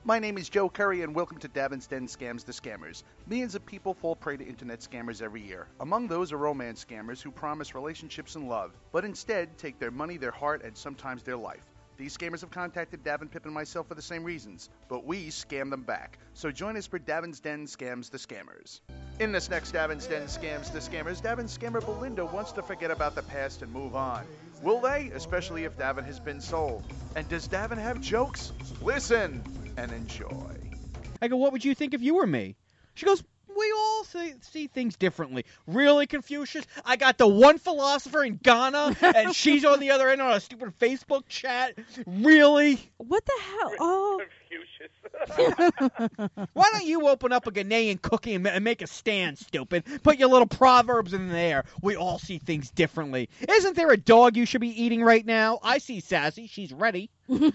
My name is Joe Curry, and welcome to Davin's Den Scams the Scammers. Millions of people fall prey to internet scammers every year. Among those are romance scammers who promise relationships and love, but instead take their money, their heart, and sometimes their life. These scammers have contacted Davin, Pip, and myself for the same reasons, but we scam them back. So join us for Davin's Den Scams the Scammers. In this next Davin's Den Scams the Scammers, Davin's scammer Belinda wants to forget about the past and move on. Will they? Especially if Davin has been sold. And does Davin have jokes? Listen and enjoy. I go, what would you think if you were me? She goes, we all see things differently. Really, Confucius? I got the one philosopher in Ghana, and she's on the other end on a stupid Facebook chat. Really? What the hell? Oh. Confucius. Why don't you open up a Ghanaian cookie and make a stand, stupid? Put your little proverbs in there. We all see things differently. Isn't there a dog you should be eating right now? I see Sassy. She's ready.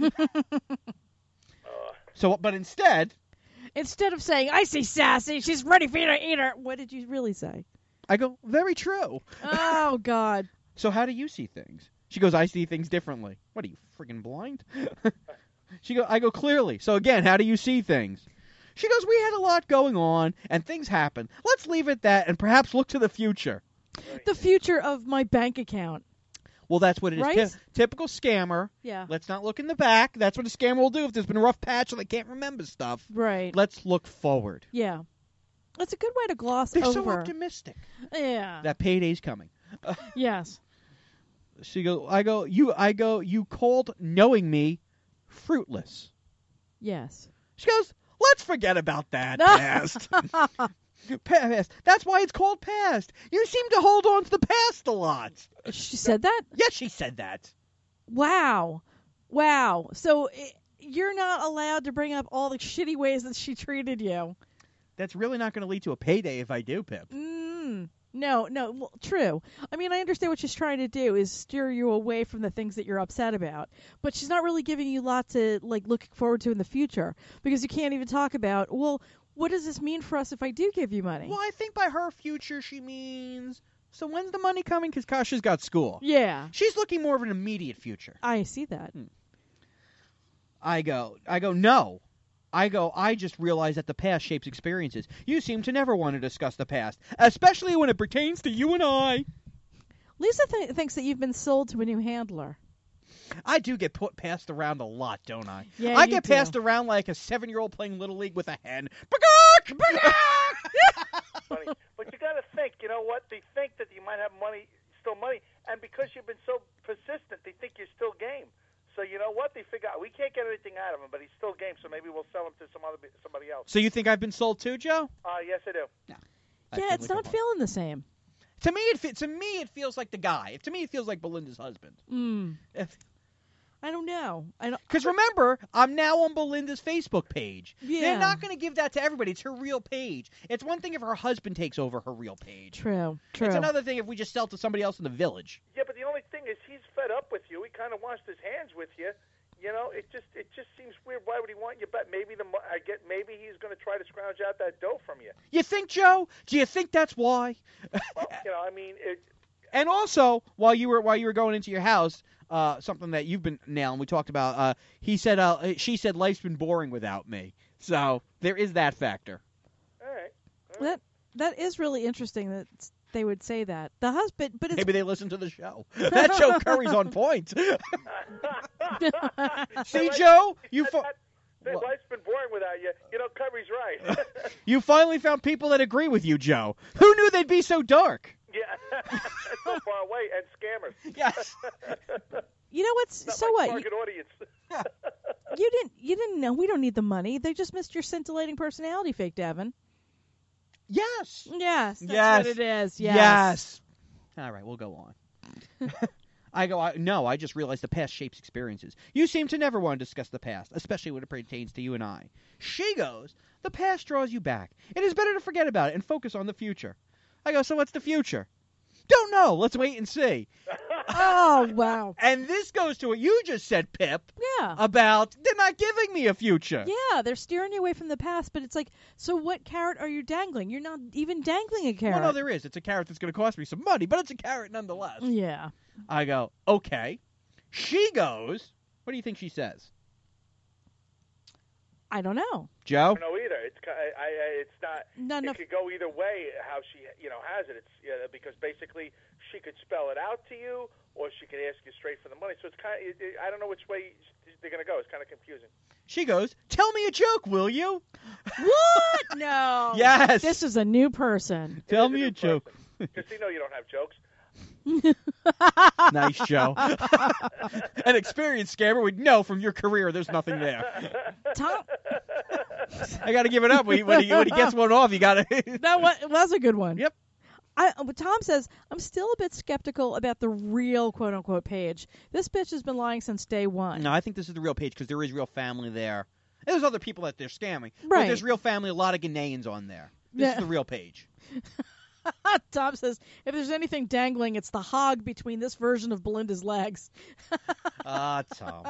But instead of saying, I see Sassy, she's ready for you to eat her, what did you really say? I go, very true. Oh, God. So how do you see things? She goes, I see things differently. What, are you friggin' blind? I go, clearly. So again, how do you see things? She goes, we had a lot going on, and things happen. Let's leave it at that and perhaps look to the future. The future of my bank account. Well, that's what it is. Right? Typical scammer. Yeah. Let's not look in the back. That's what a scammer will do if there's been a rough patch and they can't remember stuff. Right. Let's look forward. Yeah. That's a good way to gloss They're over. so optimistic. Yeah. That payday's coming. Yes. I go, you called knowing me fruitless. Yes. She goes, let's forget about that past. Past. That's why it's called past. You seem to hold on to the past a lot. She said that? Yes, she said that. Wow. So you're not allowed to bring up all the shitty ways that she treated you. That's really not going to lead to a payday if I do, Pip. No. Well, true. I mean, I understand what she's trying to do is steer you away from the things that you're upset about. But she's not really giving you a lot to look forward to in the future because you can't even talk about, well, what does this mean for us if I do give you money? Well, I think by her future she means, so when's the money coming? Because Kasha's got school. Yeah. She's looking more of an immediate future. I see that. I go, no. I just realized that the past shapes experiences. You seem to never want to discuss the past, especially when it pertains to you and I. Lisa thinks that you've been sold to a new handler. I do get passed around a lot, don't I? Yeah, I you get do. passed around like a 7-year-old playing Little League with a hen. Funny. But you got to think, you know what? They think that you might have still money, and because you've been so persistent, they think you're still game. So you know what? They figure out we can't get anything out of him, but he's still game. So maybe we'll sell him to somebody else. So you think I've been sold too, Joe? Yes, I do. No. Yeah, it's not feeling the same. To me, it feels like the guy. To me, it feels like Belinda's husband. I don't know. Because remember, I'm now on Belinda's Facebook page. Yeah. They're not going to give that to everybody. It's her real page. It's one thing if her husband takes over her real page. True. It's another thing if we just sell it to somebody else in the village. Yeah, but the only thing is he's fed up with you. He kind of washed his hands with you. You know, it just seems weird. Why would he want you back? Maybe he's going to try to scrounge out that dough from you. You think, Joe? Do you think that's why? Well, you know, I mean, And also, while you were going into your house, something that you've been nailing, we talked about. She said life's been boring without me. So there is that factor. all right. That is really interesting that they would say that. The husband, but it's, Maybe they listen to the show. That Joe Curry's on point. See, Joe, life's been boring without you. You know, Curry's right. You finally found people that agree with you, Joe. Who knew they'd be so dark? Yeah, so far away, and scammers. Yes. you know what's Not so my what? target audience. You didn't know. We don't need the money. They just missed your scintillating personality, fake Devin. Yes. Yes, that's Yes. what it is. Yes. All right, we'll go on. I just realized the past shapes experiences. You seem to never want to discuss the past, especially when it pertains to you and I. She goes, the past draws you back. It is better to forget about it and focus on the future. I go, so what's the future? Don't know. Let's wait and see. Oh, wow. And this goes to what you just said, Pip, Yeah. about they're not giving me a future. Yeah, they're steering you away from the past, but it's like, so what carrot are you dangling? You're not even dangling a carrot. Well, no, there is. It's a carrot that's going to cost me some money, but it's a carrot nonetheless. Yeah. I go, okay. She goes, what do you think she says? I don't know. Joe? I don't know either. It's not. None It of could go either way. How she has it. It's because basically she could spell it out to you, or she could ask you straight for the money. So it's kind of. I don't know which way they're gonna go. It's kind of confusing. She goes, "Tell me a joke, will you?" what? No. Yes. This is a new person. Tell me a joke. Casino, you don't have jokes. Nice, Joe. An experienced scammer would know from your career there's nothing there. Tom. I got to give it up. When he gets one off, you got to. That's a good one. Yep. Tom says, I'm still a bit skeptical about the real quote-unquote page. This bitch has been lying since day one. No, I think this is the real page because there is real family there. And there's other people that they're scamming. But Right. there's real family, a lot of Ghanaians on there. This is the real page. Tom says, if there's anything dangling, it's the hog between this version of Belinda's legs. Tom.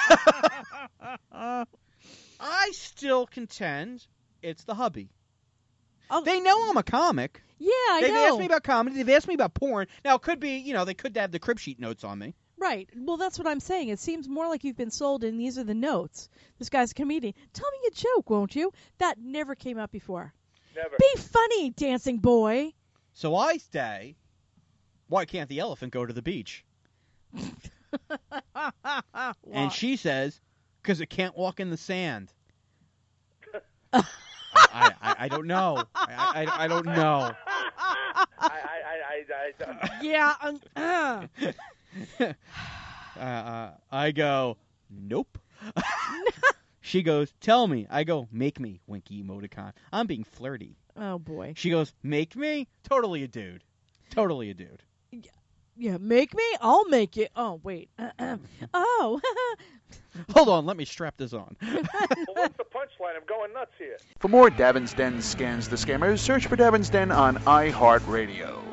I still contend it's the hubby. Oh, They know I'm a comic. yeah, I They've know. asked me about comedy. They've asked me about porn. Now, it could be, they could have the crib sheet notes on me. Right. Well, that's what I'm saying. It seems more like you've been sold, and these are the notes. This guy's a comedian. Tell me a joke, won't you? That never came up before. Never. Be funny, dancing boy. So I say, why can't the elephant go to the beach? And she says, because it can't walk in the sand. I don't know. I don't know. Yeah. I go, nope. She goes, tell me. I go, make me, winky emoticon. I'm being flirty. Oh, boy. She goes, make me? Totally a dude. Totally a dude. Yeah, make me? I'll make it. Oh, wait. Oh. Hold on, let me strap this on. Well, what's the punchline? I'm going nuts here. For more Davin's Den Scans the Scammers, search for Davin's Den on iHeartRadio.